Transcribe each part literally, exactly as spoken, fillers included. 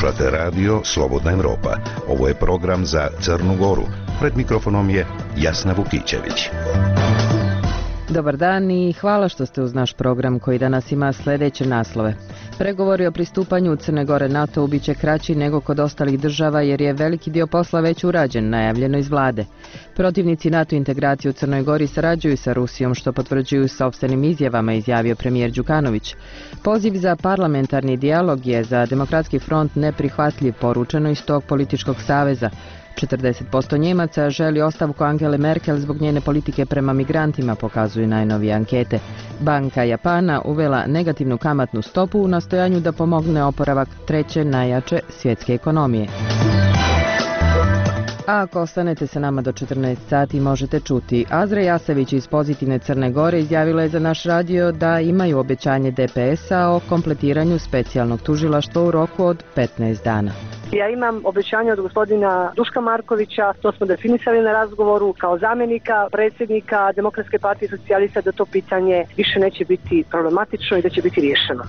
Slušate radio Slobodna Evropa. Ovo je program za Crnu Goru. Pred mikrofonom je Jasna Vukićević. Dobar dan i hvala što ste uz naš program koji danas ima sljedeće naslove. Pregovori o pristupanju Crne Gore NATO-u bit će kraći nego kod ostalih država jer je veliki dio posla već urađen, najavljeno iz vlade. Protivnici NATO integracije u Crnoj Gori sarađuju sa Rusijom, što potvrđuju sopstvenim izjavama, izjavio premijer Đukanović. Poziv za parlamentarni dijalog je za Demokratski front neprihvatljiv, poručeno iz tog političkog saveza. četrdeset posto Njemaca želi ostavku Angele Merkel zbog njene politike prema migrantima, pokazuju najnovije ankete. Banka Japana uvela negativnu kamatnu stopu u nastojanju da pomogne oporavak treće najjače svjetske ekonomije. A ako ostanete sa nama do četrnaest sati možete čuti. Azra Jasević iz Pozitivne Crne Gore izjavila je za naš radio da imaju obećanje D P S-a o kompletiranju specijalnog tužilaštva u roku od petnaest dana. Ja imam obećanje od gospodina Duška Markovića, to smo definisali na razgovoru, kao zamjenika predsjednika Demokratske partije socijalista, da to pitanje više neće biti problematično i da će biti riješeno.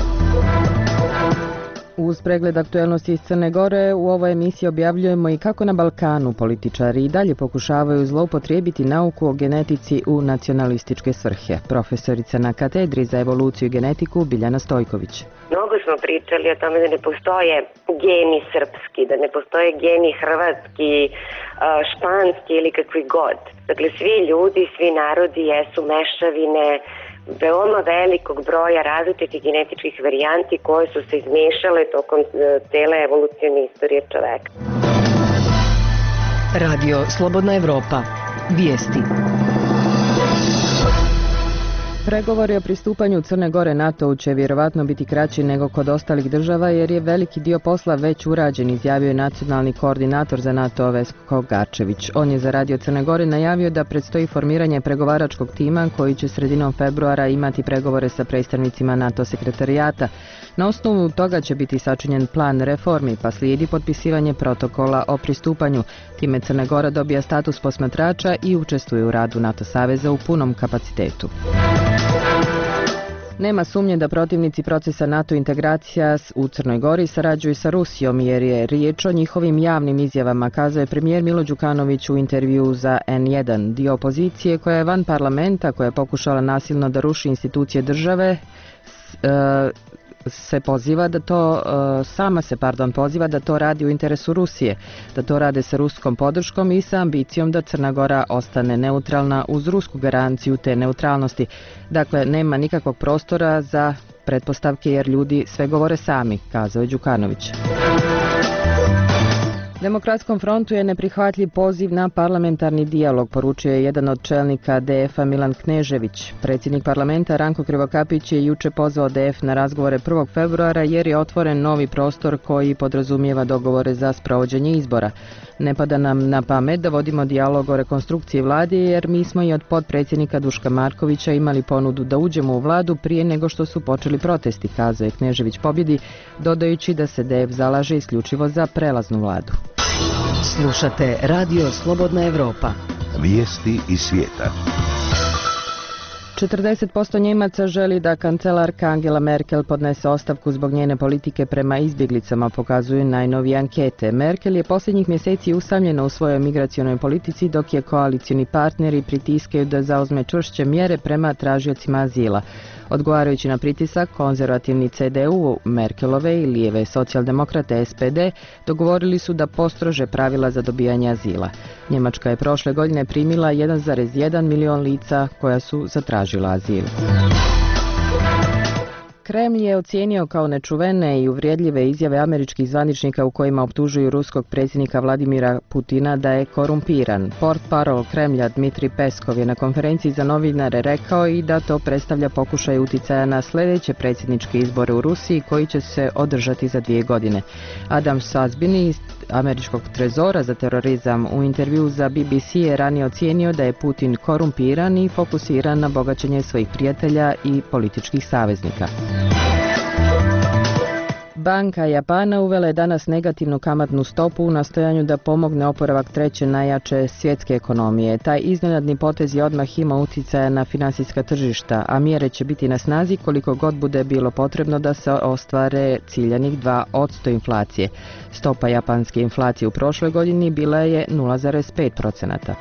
Uz pregled aktuelnosti iz Crne Gore u ovoj emisiji objavljujemo i kako na Balkanu političari i dalje pokušavaju zloupotrijebiti nauku o genetici u nacionalističke svrhe. Profesorica na katedri za evoluciju i genetiku Biljana Stojković. Mnogo smo pričali o tome da ne postoje geni srpski, da ne postoje geni hrvatski, španski ili kakvi god. Dakle, svi ljudi, svi narodi jesu mešavine veoma velikog broja različitih genetičkih varijanti koje su se izmešale tokom cele evolucijne istorije čoveka. Radio Slobodna Evropa. Vijesti. Pregovori o pristupanju Crne Gore NATO-u će vjerovatno biti kraći nego kod ostalih država jer je veliki dio posla već urađen, izjavio je nacionalni koordinator za NATO Vesko Garčević. On je za Radio Crne Gore najavio da predstoji formiranje pregovaračkog tima koji će sredinom februara imati pregovore sa predstavnicima NATO sekretarijata. Na osnovu toga će biti sačinjen plan reformi, pa slijedi potpisivanje protokola o pristupanju. Time Crna Gora dobija status posmatrača i učestvuje u radu NATO saveza u punom kapacitetu. Nema sumnje da protivnici procesa NATO integracija u Crnoj Gori sarađuju sa Rusijom jer je riječ o njihovim javnim izjavama, kazao je premijer Milo Đukanović u intervjuu za N jedan. Dio opozicije koja je van parlamenta, koja je pokušala nasilno da ruši institucije države, e, se poziva da to, sama se pardon, poziva da to radi u interesu Rusije, da to rade sa ruskom podrškom i sa ambicijom da Crna Gora ostane neutralna uz rusku garanciju te neutralnosti. Dakle, nema nikakvog prostora za pretpostavke jer ljudi sve govore sami, kazao je Đukanović. Demokratskom frontu je neprihvatljiv poziv na parlamentarni dijalog, poručio je jedan od čelnika D F-a Milan Knežević. Predsjednik parlamenta Ranko Krivokapić je juče pozvao D F na razgovore prvog februara jer je otvoren novi prostor koji podrazumijeva dogovore za sprovođenje izbora. Ne pada nam na pamet da vodimo dijalog o rekonstrukciji vlade jer mi smo i od potpredsjednika Duška Markovića imali ponudu da uđemo u vladu prije nego što su počeli protesti, kazao je Knežević pobjedi, dodajući da se D F zalaže isključivo za prelaznu vladu. Slušate Radio Slobodna Evropa. Vijesti iz svijeta. četrdeset posto Njemaca želi da kancelarka Angela Merkel podnese ostavku zbog njene politike prema izbjeglicama, pokazuju najnovije ankete. Merkel je posljednjih mjeseci usamljena u svojoj migracionoj politici dok je koalicioni partneri pritiskaju da zauzme čvršće mjere prema tražiocima azila. Odgovarajući na pritisak, konzervativni C D U Merkelove i lijeve socijaldemokrate S P D dogovorili su da postrože pravila za dobijanje azila. Njemačka je prošle godine primila jedan zarez jedan milion lica koja su zatražila azil. Kremlj je ocijenio kao nečuvene i uvrijedljive izjave američkih zvaničnika u kojima optužuju ruskog predsjednika Vladimira Putina da je korumpiran. Portparol Kremlja Dmitrij Peskov je na konferenciji za novinare rekao i da to predstavlja pokušaj uticaja na sljedeće predsjedničke izbore u Rusiji koji će se održati za dvije godine. Adam Sazbini iz američkog trezora za terorizam u intervju za B B C je ranije ocijenio da je Putin korumpiran i fokusiran na bogaćenje svojih prijatelja i političkih saveznika. Banka Japana uvela je danas negativnu kamatnu stopu u nastojanju da pomogne oporavak treće najjače svjetske ekonomije. Taj iznenadni potez je odmah imao utjecaja na financijska tržišta, a mjere će biti na snazi koliko god bude bilo potrebno da se ostvare ciljanih dva posto inflacije. Stopa japanske inflacije u prošloj godini bila je nula zarez pet posto.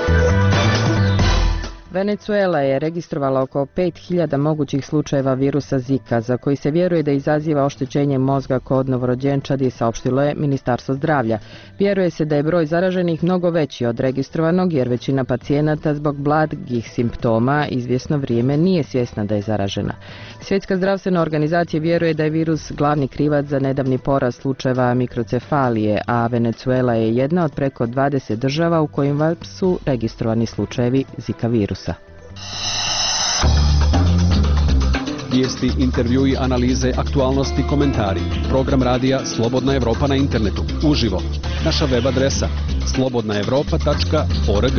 Venezuela je registrovala oko pet hiljada mogućih slučajeva virusa Zika, za koji se vjeruje da izaziva oštećenje mozga kod novorođenčadi, saopštilo je Ministarstvo zdravlja. Vjeruje se da je broj zaraženih mnogo veći od registrovanog, jer većina pacijenata zbog blagih simptoma izvjesno vrijeme nije svjesna da je zaražena. Svjetska zdravstvena organizacija vjeruje da je virus glavni krivac za nedavni porast slučajeva mikrocefalije, a Venezuela je jedna od preko dvadeset država u kojima su registrovani slučajevi Zika virusa. Vijesti, intervjui, analize, aktualnosti, komentari. Program radija Slobodna Evropa na internetu. Uživo. Naša web adresa slobodna evropa tačka org.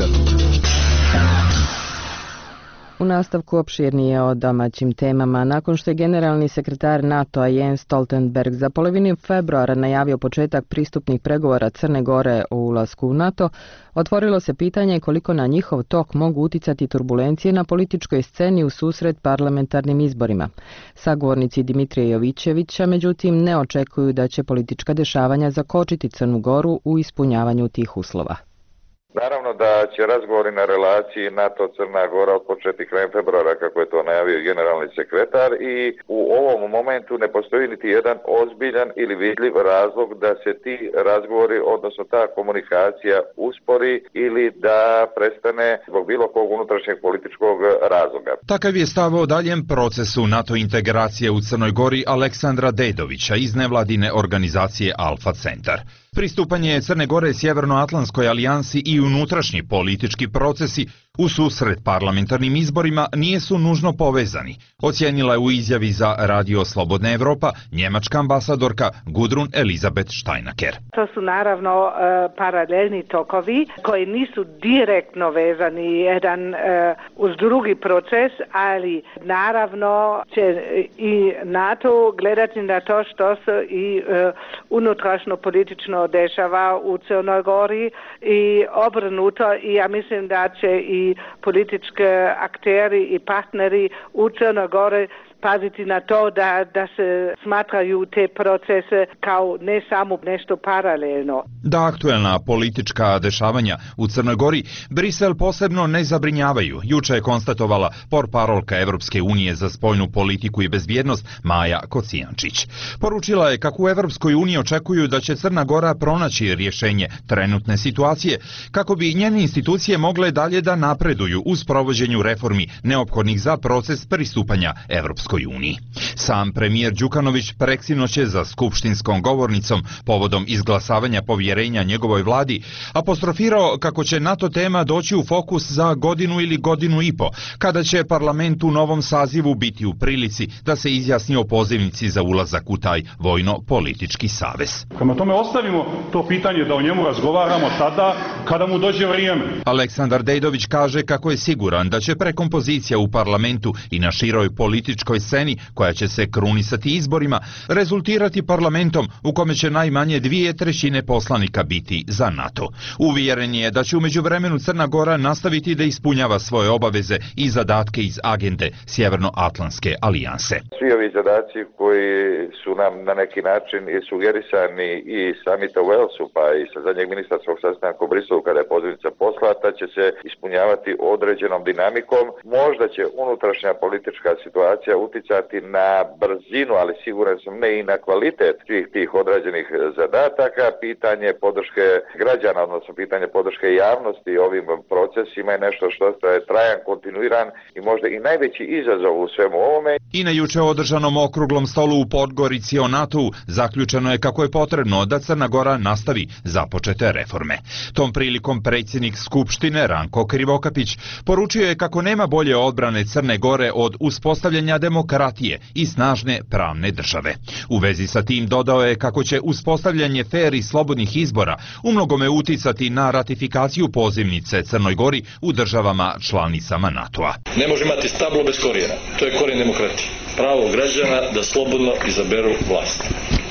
U nastavku opširnije o domaćim temama. Nakon što je generalni sekretar NATO-a Jens Stoltenberg za polovinu februara najavio početak pristupnih pregovora Crne Gore o ulasku u NATO, otvorilo se pitanje koliko na njihov tok mogu uticati turbulencije na političkoj sceni u susret parlamentarnim izborima. Sagovornici Dimitrija Jovićevića, međutim, ne očekuju da će politička dešavanja zakočiti Crnu Goru u ispunjavanju tih uslova. Naravno da će razgovori na relaciji NATO-Crna Gora odpočeti krajem februara, kako je to najavio generalni sekretar, i u ovom momentu ne postoji niti jedan ozbiljan ili vidljiv razlog da se ti razgovori, odnosno ta komunikacija uspori ili da prestane zbog bilo kog unutrašnjeg političkog razloga. Takav je stav o daljem procesu NATO integracije u Crnoj Gori Aleksandra Dedovića iz nevladine organizacije Alfa Centar. Pristupanje Crne Gore Sjevernoatlantskoj alijansi i unutrašnji politički procesi u susret parlamentarnim izborima nisu nužno povezani, ocijenila je u izjavi za Radio Slobodna Evropa njemačka ambasadorka Gudrun Elizabeth Steinaker. To su naravno e, paralelni tokovi koji nisu direktno vezani jedan e, uz drugi proces, ali naravno će i NATO gledati na to što se i e, unutrašnjo politično dešava u Crnoj Gori i obrnuto, i ja mislim da će i politički akteri i partneri u Crnoj Gori paziti na to da, da se smatraju te procese kao ne samo nešto paralelno. Da aktuelna politička dešavanja u Crnoj Gori Brisel posebno ne zabrinjavaju, juče je konstatovala portparolka Evropske unije za spoljnu politiku i bezbjednost Maja Kocijančić. Poručila je kako u Evropskoj uniji očekuju da će Crna Gora pronaći rješenje trenutne situacije kako bi njene institucije mogle dalje da napreduju u sprovođenju reformi neophodnih za proces pristupanja Evropskoj uniji. Sam premijer Đukanović preksinoć je za skupštinskom govornicom povodom izglasavanja povjerenja njegovoj vladi apostrofirao kako će NATO tema doći u fokus za godinu ili godinu i po, kada će parlament u novom sazivu biti u prilici da se izjasni o pozivnici za ulazak u taj vojno-politički savez. Prema tome ostavimo to pitanje da o njemu razgovaramo tada kada mu dođe vrijeme. Aleksandar Dedović kaže kako je siguran da će prekompozicija u parlamentu i na široj političkoj sceni, koja će se krunisati izborima, rezultirati parlamentom u kome će najmanje dvije trećine poslanika biti za NATO. Uvjeren je da će u međuvremenu Crna Gora nastaviti da ispunjava svoje obaveze i zadatke iz agende Sjevernoatlantske alijanse. Svi ovi zadaci koji su nam na neki način sugerisani i samita u Walesu, pa i sa zadnjeg ministarskog sastanka u Briselu kada je pozivnica poslata, će se ispunjavati određenom dinamikom. Možda će unutrašnja politička situacija uticati na brzinu, ali siguran sam ne i na kvalitet svih tih odrađenih zadataka. Pitanje podrške građana, odnosno pitanje podrške javnosti ovim procesima je nešto što je trajan, kontinuiran i možda i najveći izazov u svemu ovome. I na juče održanom okruglom stolu u Podgorici o NATO-u zaključeno je kako je potrebno da Crna Gora nastavi započete reforme. Tom prilikom predsjednik Skupštine Ranko Krivokapić poručio je kako nema bolje odbrane Crne Gore od uspostavljanja demokratije i snažne pravne države. U vezi sa tim dodao je kako će uspostavljanje fer i slobodnih izbora umnogome uticati na ratifikaciju pozivnice Crnoj Gori u državama članicama NATO-a. Ne može imati stablo bez korijena. To je korijen demokratije. Pravo građana da slobodno izaberu vlast.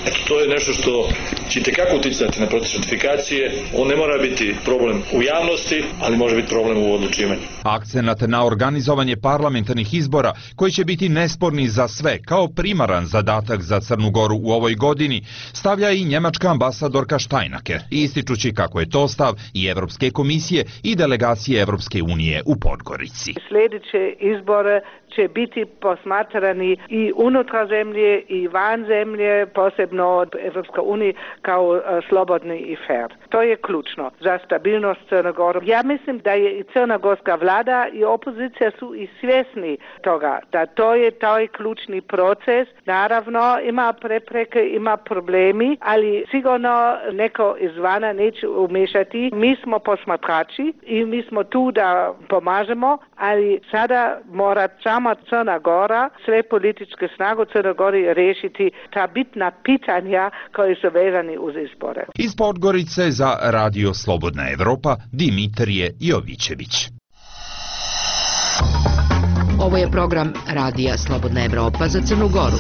Eto, to je nešto što će itekako uticati na proces ratifikacije. On ne mora biti problem u javnosti, ali može biti problem u odlučivanju. Akcenat na organizovanje parlamentarnih izbora, koji će biti nesporni za sve, kao primaran zadatak za Crnu Goru u ovoj godini, stavlja i njemačka ambasadorka Steinake, ističući kako je to stav i Evropske komisije i delegacije Evropske unije u Podgorici. Sljedeće izbore će biti posmatrani i unutra zemlje i van zemlje, posebno od Evropske unije kao uh, slobodni i fair. To je ključno za stabilnost Crne Gore. Ja mislim da je i crnogorska vlada i opozicija su i svjesni toga, da to je taj ključni proces. Naravno ima prepreke, ima problemi, ali sigurno neko izvana neće umešati. Mi smo posmatrači i mi smo tu da pomažemo, ali sada mora sama Crna Gora, sve političke snage u Crnoj Gori riješiti ta bitna pitanja koji su vezani uz izbore. Iz Podgorice za Radio Slobodna Evropa, Dimitrije Jovićević. Ovo je program Radija Slobodna Evropa za Crnu Goru.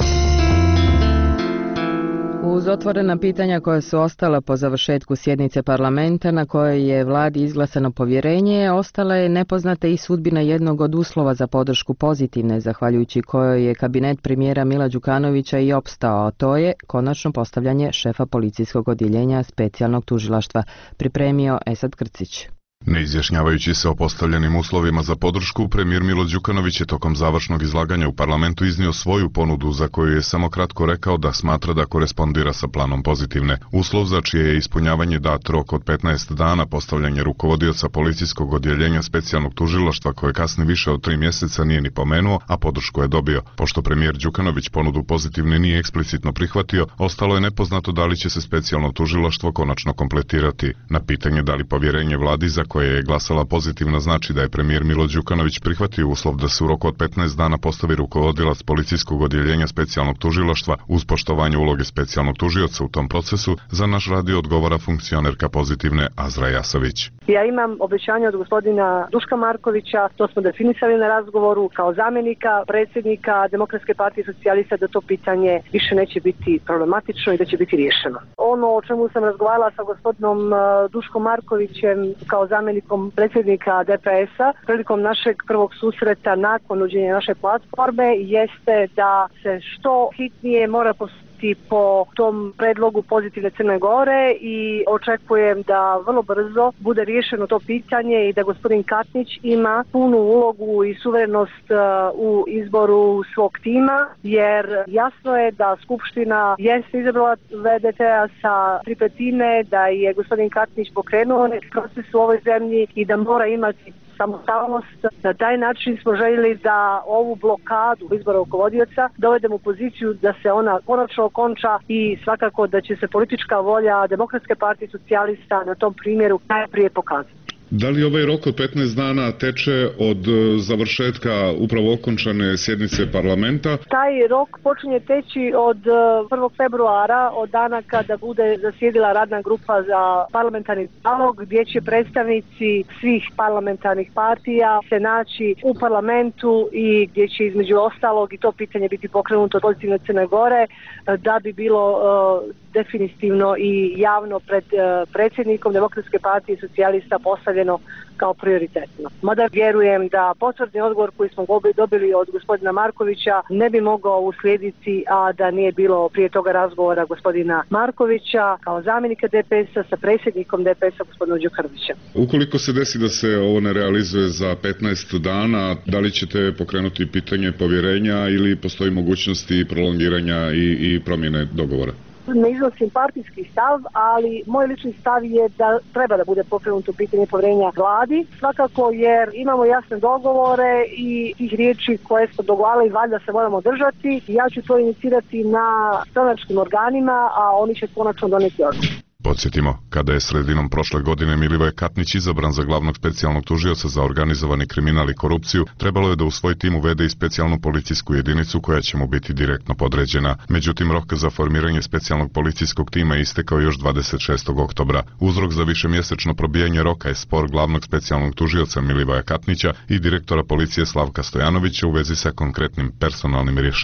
Uz otvorena pitanja koja su ostala po završetku sjednice parlamenta na kojoj je vladi izglasano povjerenje, ostala je nepoznata i sudbina jednog od uslova za podršku pozitivne, zahvaljujući kojoj je kabinet premijera Mila Đukanovića i opstao, a to je konačno postavljanje šefa policijskog odjeljenja specijalnog tužilaštva, pripremio Esad Krcić. Ne izjašnjavajući se o postavljenim uslovima za podršku, premijer Milo Đukanović je tokom završnog izlaganja u parlamentu iznio svoju ponudu za koju je samo kratko rekao da smatra da korespondira sa planom pozitivne. Uslov za čije je ispunjavanje dat rok od petnaest dana, postavljanje rukovodioca policijskog odjeljenja specijalnog tužilaštva koje kasni više od tri mjeseca nije ni pomenuo, a podršku je dobio. Pošto premijer Đukanović ponudu pozitivne nije eksplicitno prihvatio, ostalo je nepoznato da li će se specijalno tužilaštvo konačno kompletirati. Na pitanje da li povjerenje vladi za koje je glasala pozitivno znači da je premijer Milo Đukanović prihvatio uslov da se u roku od petnaest dana postavi rukovodilac policijskog odjeljenja specijalnog tužilaštva uz poštovanje uloge specijalnog tužioca u tom procesu, za naš radio odgovara funkcionerka pozitivne Azra Jasović. Ja imam obećanje od gospodina Duška Markovića, to smo definisali na razgovoru, kao zamjenika predsjednika Demokratske partije socijalista, da to pitanje više neće biti problematično i da će biti riješeno. Ono o čemu sam razgovarala sa gospodinom Duškom Markovićem kao zamjenikom predsjednika D P S-a prilikom našeg prvog susreta nakon uđenja naše platforme jeste da se što hitnije mora postupiti po tom predlogu pozitivne Crne Gore i očekujem da vrlo brzo bude riješeno to pitanje i da gospodin Katnić ima punu ulogu i suverenost u izboru svog tima, jer jasno je da Skupština jeste izabrala V D T-a sa tri petine, da je gospodin Katnić pokrenuo neki proces u ovoj zemlji i da mora imati samostalnost. Na taj način smo željeli da ovu blokadu izbora rukovodioca dovedemo u poziciju da se ona konačno okonča i svakako da će se politička volja Demokratske partije socijalista na tom primjeru najprije pokazati. Da li ovaj rok od petnaest dana teče od završetka upravo okončane sjednice parlamenta? Taj rok počinje teći od prvog februara, od dana kada bude zasjedila radna grupa za parlamentarni dijalog, gdje će predstavnici svih parlamentarnih partija se naći u parlamentu i gdje će između ostalog i to pitanje biti pokrenuto od pozitivne Crne Gore, da bi bilo uh, definitivno i javno pred uh, predsjednikom Demokratske partije socijalista postavljeno kao prioritetno. Mada vjerujem da potvrdni odgovor koji smo dobili od gospodina Markovića ne bi mogao uslijediti, a da nije bilo prije toga razgovora gospodina Markovića kao zamjenika D P S-a sa predsjednikom D P S-a gospodinom Đukanovićem. Ukoliko se desi da se ovo ne realizuje za petnaest dana, da li ćete pokrenuti pitanje povjerenja ili postoji mogućnosti prolongiranja i, i promjene dogovora? Ne iznosim partijski stav, ali moj lični stav je da treba da bude pokrenuto pitanje povjerenja vladi, svakako jer imamo jasne dogovore i tih riječi koje smo dogovarali valjda se moramo držati. Ja ću to inicirati na stranačkim organima, a oni će konačno doneti odluku. Podsjetimo, kada je sredinom prošle godine Milivoje Katnić izabran za glavnog specijalnog tužioca za organizovani kriminal i korupciju, trebalo je da u svoj tim uvede i specijalnu policijsku jedinicu koja će mu biti direktno podređena. Međutim, rok za formiranje specijalnog policijskog tima je istekao još dvadeset šestog oktobra. Uzrok za višemjesečno probijanje roka je spor glavnog specijalnog tužioca Milivoja Katnića i direktora policije Slavka Stojanovića u vezi sa konkretnim personalnim rješenjem.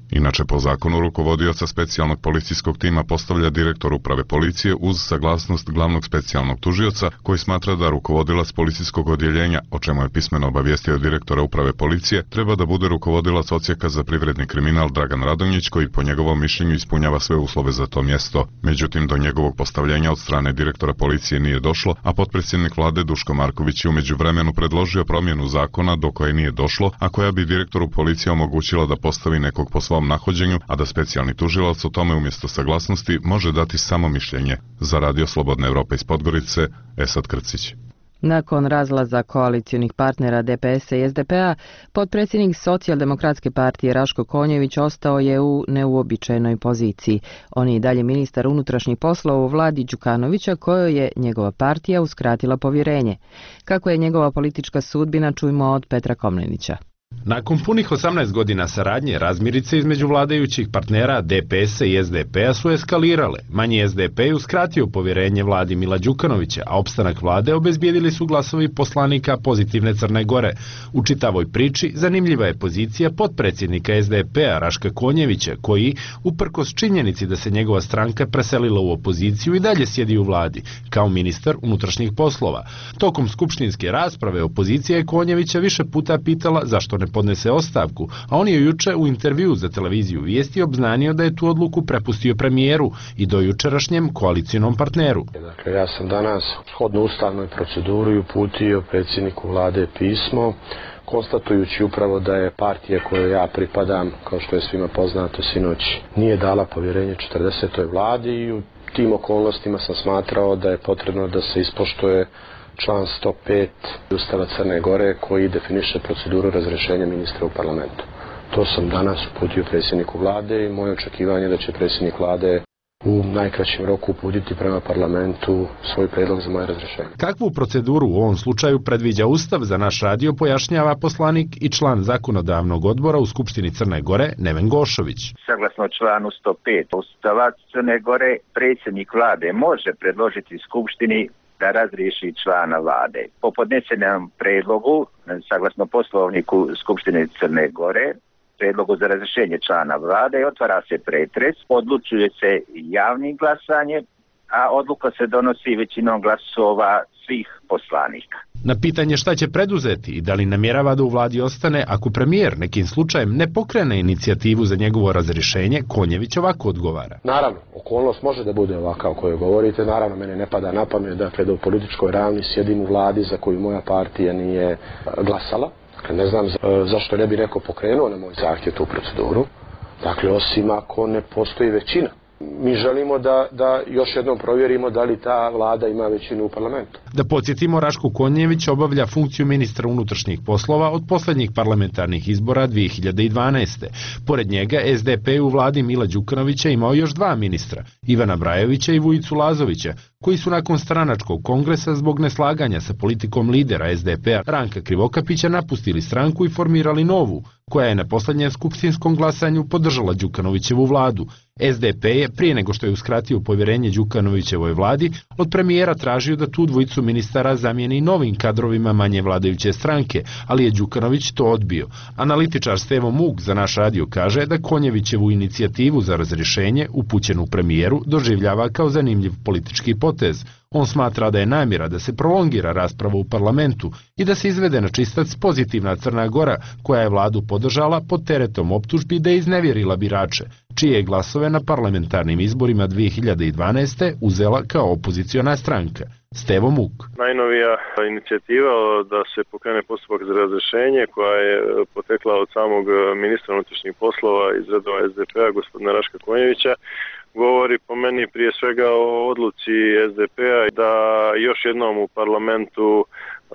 Inače, po zakonu rukovodioca specijalnog policijskog tima postavlja direktor uprave policije uz saglasnost glavnog specijalnog tužioca, koji smatra da rukovodilac policijskog odjeljenja, o čemu je pismeno obavijestio direktora uprave policije, treba da bude rukovodilac odsjeka za privredni kriminal Dragan Radonjić, koji po njegovom mišljenju ispunjava sve uslove za to mjesto. Međutim, do njegovog postavljenja od strane direktora policije nije došlo, a potpredsjednik vlade Duško Marković je u međuvremenu predložio promjenu zakona do koje nije došlo, a koja bi direktoru policije omogućila da postavi nekog po svom nahođenju, a da specijalni tužilac o tome umjesto saglasnosti može dati samo mišljenje. Za Radio Slobodne Evrope iz Podgorice, Esad Krcić. Nakon razlaza koalicionih partnera D P S-a i S D P-a, potpredsjednik Socijaldemokratske partije Raško Konjević ostao je u neuobičajenoj poziciji. On je i dalje ministar unutrašnjih poslova u vladi Đukanovića, kojoj je njegova partija uskratila povjerenje. Kako je njegova politička sudbina, čujmo od Petra Komnenića. Nakon punih osamnaest godina saradnje, razmirice između vladajućih partnera D P S-a i S D P-a su eskalirale. Manji S D P je uskratio povjerenje vladi Mila Đukanovića, a opstanak vlade obezbijedili su glasovi poslanika pozitivne Crne Gore. U čitavoj priči zanimljiva je pozicija potpredsjednika S D P-a Raška Konjevića, koji, uprkos činjenici da se njegova stranka preselila u opoziciju, i dalje sjedi u vladi, kao ministar unutrašnjih poslova. Tokom skupštinske rasprave opozicija je Konjevića više puta pitala zašto ne podnese ostavku, a on je juče u intervju za televiziju Vijesti obznanio da je tu odluku prepustio premijeru i do jučerašnjem koalicionom partneru. Dakle, ja sam danas shodno ustavnoj proceduri uputio predsjedniku vlade pismo, konstatujući upravo da je partija kojoj ja pripadam, kao što je svima poznato, sinoć nije dala povjerenje četrdesetoj vladi i u tim okolnostima sam smatrao da je potrebno da se ispoštuje član sto pet Ustava Crne Gore, koji definiše proceduru razrješenja ministra u parlamentu. To sam danas uputio predsjedniku vlade i moje očekivanje da će predsjednik vlade u najkraćem roku uputiti prema parlamentu svoj prijedlog za moje razrješenje. Kakvu proceduru u ovom slučaju predviđa Ustav, za naš radio pojašnjava poslanik i član zakonodavnog odbora u Skupštini Crne Gore Neven Gošović. Saglasno članu sto pet Ustava Crne Gore, predsjednik vlade može predložiti Skupštini da razriješi člana vlade. Po podnesenom predlogu, saglasno poslovniku Skupštine Crne Gore, predlogu za razrješenje člana vlade, otvara se pretres, odlučuje se javnim glasanjem, a odluka se donosi većinom glasova svih poslanika. Na pitanje šta će preduzeti i da li namjerava da u vladi ostane ako premijer nekim slučajem ne pokrene inicijativu za njegovo razrješenje, Konjević ovako odgovara. Naravno, okolnost može da bude ovakav o kojoj govorite, naravno mene ne pada na pamet da pred u političkoj realni sjedim u vladi za koju moja partija nije glasala. Dakle, ne znam zašto ne bi neko pokrenuo na moj zahtjev tu proceduru, dakle, osim ako ne postoji većina. Mi želimo da, da još jednom provjerimo da li ta vlada ima većinu u parlamentu. Da podsjetimo, Raško Konjević obavlja funkciju ministra unutrašnjih poslova od posljednjih parlamentarnih izbora dvije hiljade dvanaeste. Pored njega S D P u vladi Mila Đukanovića imao još dva ministra, Ivana Brajovića i Vujicu Lazovića, koji su nakon stranačkog kongresa zbog neslaganja sa politikom lidera S D P-a Ranka Krivokapića napustili stranku i formirali novu, koja je na posljednjem skupštinskom glasanju podržala Đukanovićevu vladu. S D P je, prije nego što je uskratio povjerenje Đukanovićevoj vladi, od premijera tražio da tu dvojicu ministara zamijeni novim kadrovima manje vladajuće stranke, ali je Đukanović to odbio. Analitičar Stevo Muk za naš radio kaže da Konjevićevu inicijativu za razrješenje, upućenu premijeru, doživljava kao zanimljiv politički potez. On smatra da je namjera da se prolongira rasprava u parlamentu i da se izvede na čistac pozitivna Crna Gora, koja je vladu podržala pod teretom optužbi da je iznevjerila birače, čije je glasove na parlamentarnim izborima dvije hiljade dvanaeste uzela kao opoziciona stranka. Stevo Muk. Najnovija inicijativa da se pokrene postupak za razrješenje, koja je potekla od samog ministra unutrašnjih poslova iz redova S D P-a, gospodina Raška Konjevića, govori po meni prije svega o odluci S D P-a da još jednom u parlamentu um,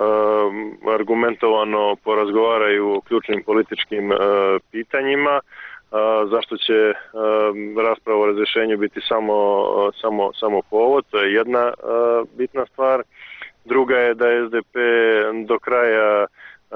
argumentovano porazgovaraju o ključnim političkim uh, pitanjima, uh, zašto će um, rasprava o razrješenju biti samo, uh, samo, samo povod, to je jedna uh, bitna stvar. Druga je da S D P do kraja uh,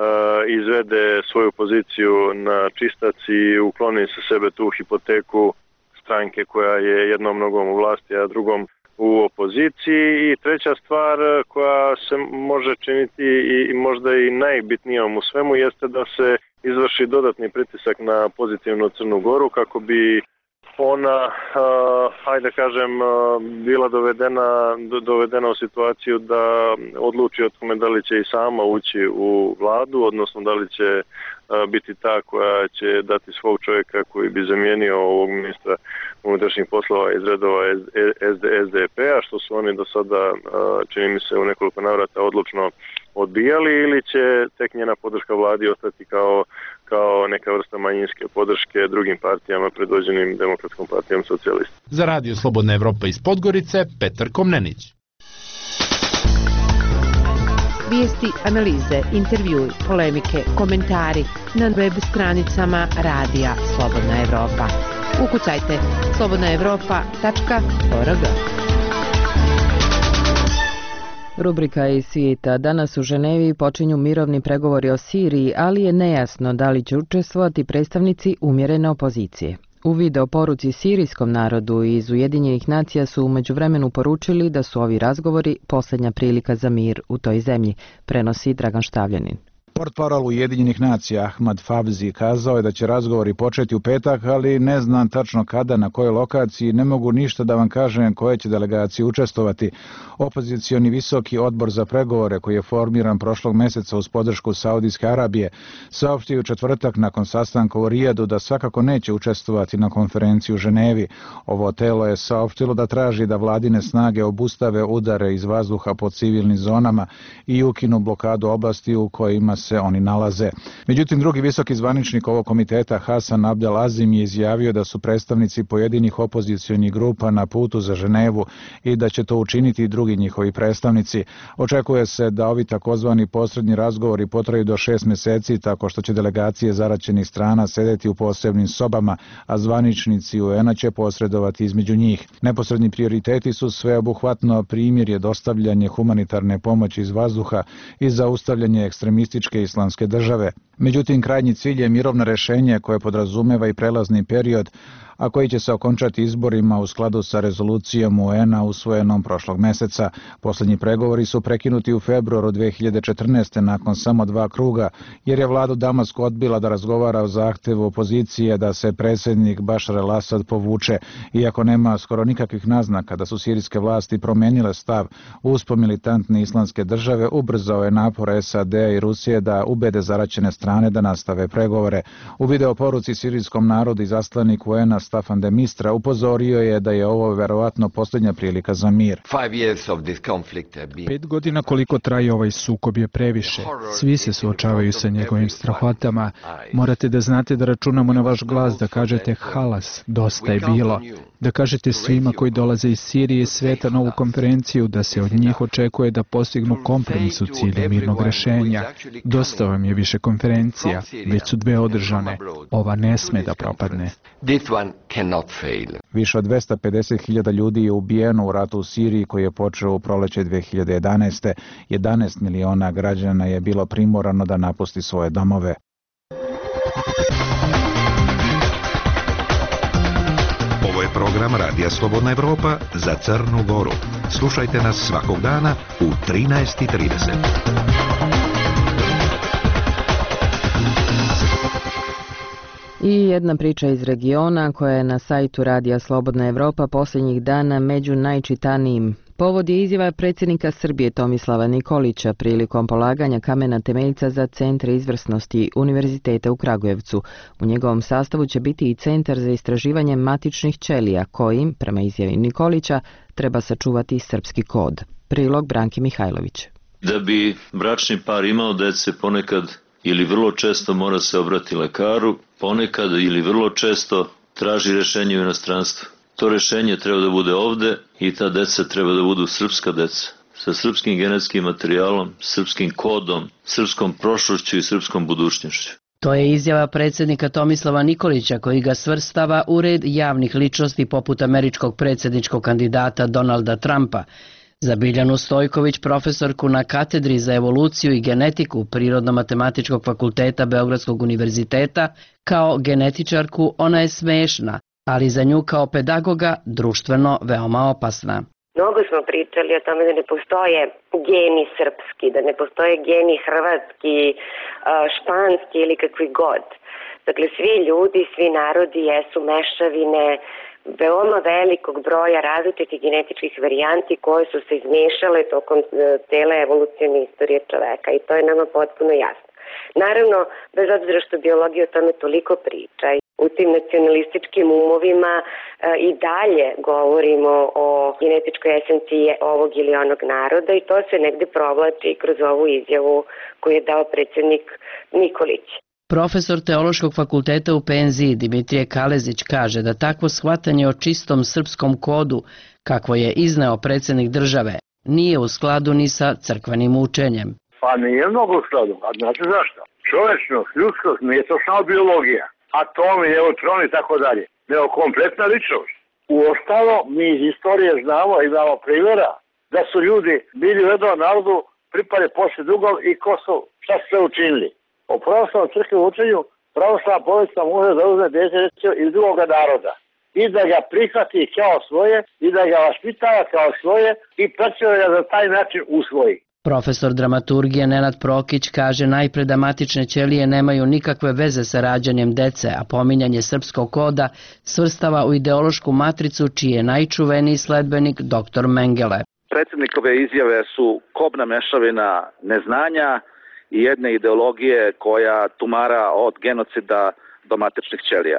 izvede svoju poziciju na čistac i ukloni sa sebe tu hipoteku stranke koja je jednom nogom u vlasti, a drugom u opoziciji. I treća stvar koja se može činiti i možda i najbitnijom u svemu jeste da se izvrši dodatni pritisak na pozitivnu Crnu Goru kako bi ona, uh, hajde kažem, uh, bila dovedena, do, dovedena u situaciju da odluči o tome da li će i sama ući u vladu, odnosno da li će uh, biti ta koja će dati svog čovjeka koji bi zamijenio ovog ministra unutrašnjih poslova iz redova S D P-a, što su oni do sada, uh, čini mi se, u nekoliko navrata odlučno odbijali, ili će tek njena podrška vladi ostati kao kao neka vrsta manjinske podrške drugim partijama predvođenim Demokratskom partijom socijalista. Za Radio Slobodna Evropa iz Podgorice, Petar Komnenić. Vijesti, analize, intervjui, polemike, komentari na web stranicama Radija Slobodna Evropa. Ukucajte slobodna evropa tačka org. Rubrika iz svijeta. Danas u Ženevi počinju mirovni pregovori o Siriji, ali je nejasno da li će učestvovati predstavnici umjerene opozicije. U video poruci sirijskom narodu iz Ujedinjenih nacija su u međuvremenu poručili da su ovi razgovori posljednja prilika za mir u toj zemlji, prenosi Dragan Štavljanin. Portparol Ujedinjenih nacija Ahmad Fawzi kazao je da će razgovori početi u petak, ali ne znam tačno kada, na kojoj lokaciji, ne mogu ništa da vam kažem koje će delegacije učestovati. Opozicioni visoki odbor za pregovore, koji je formiran prošlog mjeseca uz podršku Saudijske Arabije, saopštio u četvrtak nakon sastanka u Rijadu da svakako neće učestvovati na konferenciji u Ženevi. Ovo telo je saopštilo da traži da vladine snage obustave udare iz vazduha po civilnim zonama i ukinu blokadu oblasti u kojima se oni nalaze. Međutim, drugi visoki zvaničnik ovog komiteta Hasan Abdel Azim je izjavio da su predstavnici pojedinih opozicionih grupa na putu za Ženevu i da će to učiniti i drugi njihovi predstavnici. Očekuje se da ovi takozvani posrednji razgovori potraju do šest mjeseci, tako što će delegacije zaraćenih strana sedeti u posebnim sobama, a zvaničnici U N-a će posredovati između njih. Neposredni prioriteti su sveobuhvatno primjerje, dostavljanje humanitarne pomoći iz vazduha i zaustavljanje ekstremističke islamske države. Međutim, krajnji cilj je mirovno rješenje koje podrazumeva i prelazni period, a koji će se okončati izborima u skladu sa rezolucijom U N-a usvojenom prošlog mjeseca. Posljednji pregovori su prekinuti u februaru dvije hiljade četrnaeste. nakon samo dva kruga, jer je vladu Damasku odbila da razgovara o zahtjevu opozicije da se predsjednik Bašar el-Asad povuče. Iako nema skoro nikakvih naznaka da su sirijske vlasti promijenile stav uspon militantne islamske države, ubrzao je napor S A D i Rusije da ubede zaraćene strane da nastave pregovore. U video poruci sirijskom narodu izaslanik U N-a Staffan de Mistra upozorio je da je ovo verovatno posljednja prilika za mir. Pet godina koliko traje ovaj sukob je previše. Svi se suočavaju sa njegovim strahotama. Morate da znate da računamo na vaš glas, da kažete halas, dosta je bilo. Da kažete svima koji dolaze iz Sirije i sveta na ovu konferenciju da se od njih očekuje da postignu kompromis u cilju mirnog rješenja. Dosta vam je više konferencija, već su dve održane. Ova ne sme da propadne. Više od dvesta pedeset hiljada ljudi je ubijeno u ratu u Siriji koji je počeo u proleće dvije hiljade jedanaeste. jedanaest miliona građana je bilo primorano da napusti svoje domove. Ovo je program Radija Slobodna Evropa za Crnu Goru. Slušajte nas svakog dana u trinaest i trideset. I jedna priča iz regiona koja je na sajtu Radija Slobodna Evropa posljednjih dana među najčitanijim. Povod je izjava predsjednika Srbije Tomislava Nikolića prilikom polaganja kamena temeljca za centre izvrsnosti Univerziteta u Kragujevcu. U njegovom sastavu će biti i centar za istraživanje matičnih ćelija kojim, prema izjavi Nikolića, treba sačuvati srpski kod. Prilog Branki Mihajlović. Da bi bračni par imao dece, ponekad ili vrlo često mora se obrati lekaru, ponekad ili vrlo često traži rješenje u inostranstvu. To rješenje treba da bude ovde i ta deca treba da budu srpska deca, sa srpskim genetskim materijalom, srpskim kodom, srpskom prošlošću i srpskom budućnošću. To je izjava predsjednika Tomislava Nikolića koji ga svrstava u red javnih ličnosti poput američkog predsjedničkog kandidata Donalda Trumpa. Za Biljanu Stojković, profesorku na katedri za evoluciju i genetiku Prirodno-matematičkog fakulteta Beogradskog univerziteta, kao genetičarku ona je smešna, ali za nju kao pedagoga društveno veoma opasna. Mnogo smo pričali o tome da ne postoje geni srpski, da ne postoje geni hrvatski, španski ili kakvi god. Dakle, svi ljudi, svi narodi jesu mešavine veoma velikog broja različitih genetičkih varijanti koje su se izmešale tokom cele evolucijne istorije čoveka i to je nama potpuno jasno. Naravno, bez obzira što biologija o tome toliko priča, u tim nacionalističkim umovima e, i dalje govorimo o genetičkoj esenciji ovog ili onog naroda i to se negde provlači kroz ovu izjavu koju je dao predsjednik Nikolić. Profesor Teološkog fakulteta u Penziji Dimitrije Kalezić kaže da takvo shvatanje o čistom srpskom kodu, kakvo je izneo predsjednik države, nije u skladu ni sa crkvenim učenjem. Pa nije mnogo u skladu, a znate zašto? Čovečnost, ljudskost nije to samo biologija, atomi, neutroni i tako dalje, nego kompletna ličnost. U ostalo, mi iz istorije znamo i imamo primjera da su ljudi bili u jednom narodu, pripali poslije drugom i ko su, šta su sve učinili. O pravoslavnom crkvenom učenju, pravoslavna porodica može da uzme dete iz drugoga naroda i da ga prihvati kao svoje i da ga vaspitava kao svoje i prećuje ga za taj način usvoji. Profesor dramaturgije Nenad Prokić kaže najpre da matične ćelije nemaju nikakve veze sa rađanjem dece, a pominjanje srpskog koda svrstava u ideološku matricu čiji je najčuveniji sledbenik doktor Mengele. Predsjednikove izjave su kobna mešavina neznanja i jedne ideologije koja tumara od genocida do matičnih ćelija.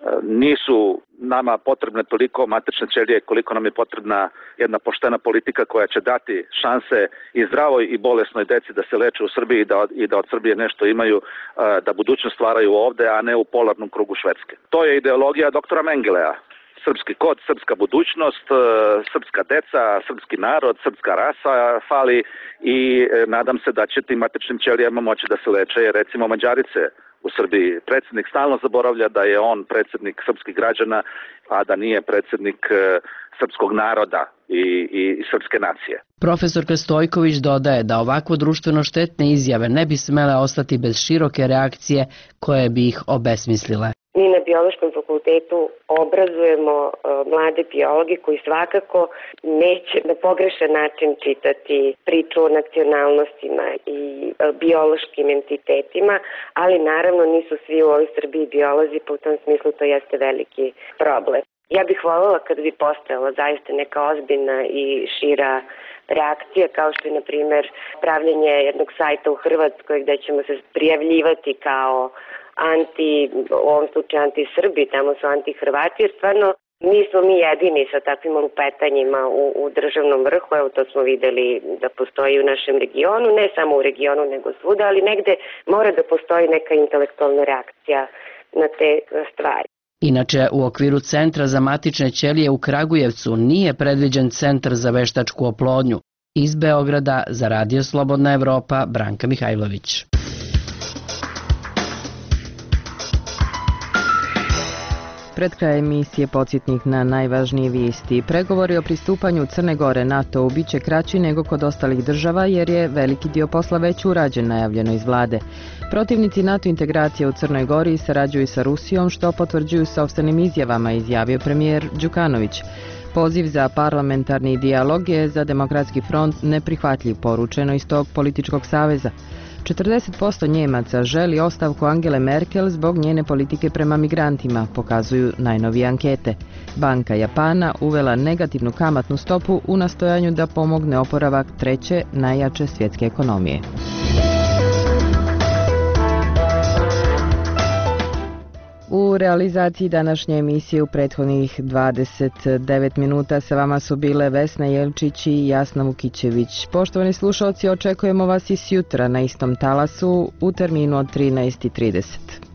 Nisu nama potrebne toliko matične ćelije koliko nam je potrebna jedna poštena politika koja će dati šanse i zdravoj i bolesnoj deci da se leče u Srbiji i da, i da od Srbije nešto imaju, da budućnost stvaraju ovde, a ne u polarnom krugu Švedske. To je ideologija doktora Mengelea. Srpski kod, srpska budućnost, srpska deca, srpski narod, srpska rasa fali i nadam se da će tim matičnim ćelijama moći da se leče recimo Mađarice u Srbiji. Predsjednik stalno zaboravlja da je on predsjednik srpskih građana, a da nije predsjednik srpskog naroda i, i, i srpske nacije. Profesorka Stojković dodaje da ovako društveno štetne izjave ne bi smele ostati bez široke reakcije koje bi ih obesmislile. Mi na Biološkom fakultetu obrazujemo uh, mlade biologe koji svakako neće na pogrešan način čitati priču o nacionalnostima i uh, biološkim entitetima, ali naravno nisu svi u ovoj Srbiji biolozi, pa u tom smislu to jeste veliki problem. Ja bih voljela kada bi postojala zaista neka ozbiljna i šira reakcija, kao što je, na primjer, pravljenje jednog sajta u Hrvatskoj gde ćemo se prijavljivati kao anti, u ovom slučaju anti-Srbi, tamo su anti-Hrvati, jer stvarno nismo mi jedini sa takvim lupetanjima u, u državnom vrhu, evo to smo videli da postoji u našem regionu, ne samo u regionu nego svuda, ali negde mora da postoji neka intelektualna reakcija na te stvari. Inače, u okviru Centra za matične ćelije u Kragujevcu nije predviđen centar za veštačku oplodnju. Iz Beograda za Radio Slobodna Evropa, Branka Mihajlović. Pred kraj emisije podsjetnik na najvažnije vijesti. Pregovori o pristupanju Crne Gore NATO-u biće kraći nego kod ostalih država jer je veliki dio posla već urađen, najavljeno iz vlade. Protivnici NATO integracije u Crnoj Gori sarađuju sa Rusijom, što potvrđuju sopstvenim izjavama, izjavio premijer Đukanović. Poziv za parlamentarni dijalog je za Demokratski front neprihvatljiv, poručeno iz tog političkog saveza. četrdeset posto Njemaca želi ostavku Angele Merkel zbog njene politike prema migrantima, pokazuju najnovije ankete. Banka Japana uvela negativnu kamatnu stopu u nastojanju da pomogne oporavak treće najjače svjetske ekonomije. U realizaciji današnje emisije u prethodnih dvadeset devet minuta sa vama su bile Vesna Jelčić i Jasna Vukićević. Poštovani slušalci, očekujemo vas i sjutra na istom talasu u terminu od trinaest i trideset.